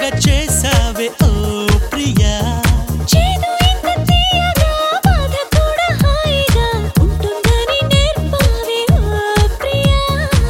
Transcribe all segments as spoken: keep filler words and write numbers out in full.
ఉండేలాగా చేసావే ఓ ప్రియా చేదు ఇంత తీయగా బాధ కూడా హాయిగా ఉంటుందని నేర్పావే ఓ ప్రియా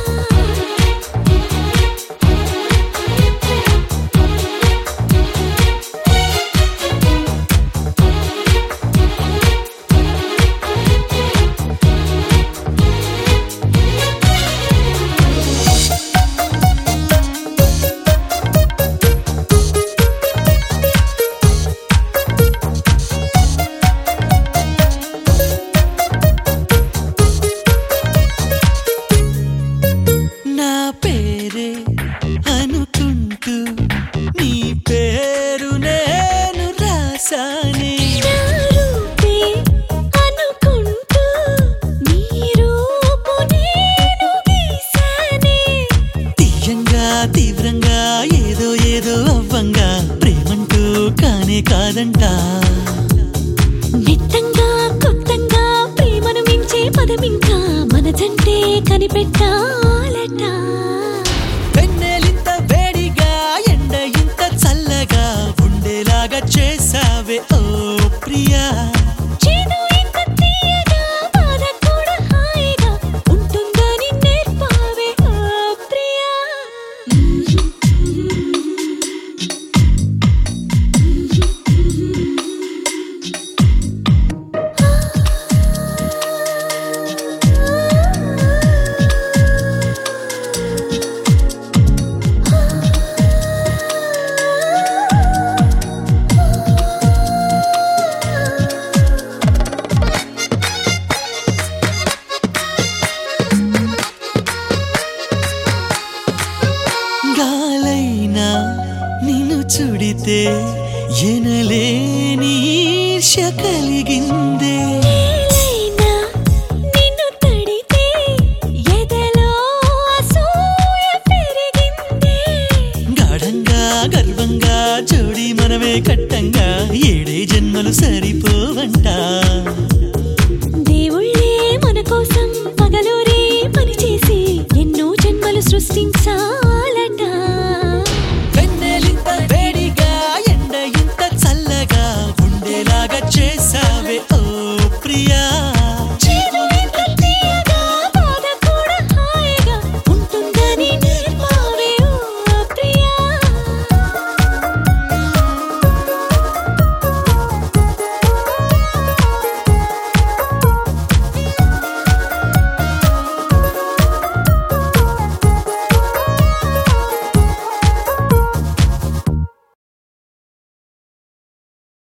నా పేరే అనుకుంటూ నీ పేరు నేను రాసానే నా రూపే అనుకుంటూ నీ రూపు నేను గీసానే తీయంగా తీవ్రంగా ఏదో ఏదో అవ్వంగా ప్రేమంటూ కానే కాదంట నిత్తంగా కొత్తంగా ప్రేమను మించే పదమింకా మనదంటే కనిపెట్టాలట వెన్నెలింత వేడిగా ఎండ ఇంత చల్లగా ఉండేలాగా చేసావే ఓ ప్రియా చేదు ఇంత తీయగా బాధ కూడా హాయిగా ఉంటుందని నేర్పావే ఓ ప్రియా గాలైనా నిన్ను చుడితే ఎనలేని ఈర్ష్య కలిగిందే నేలైనా నిన్ను తడితే ఎదలో అసూయ పెరిగిందే గాఢంగా గర్వంగా జోడి మనమే కట్టంగా ఏడే జన్మలు సరిపోవంట దేవుళ్ళే మన కోసం పగలూరే పనిచేసి ఎన్నో జన్మలు సృష్టించా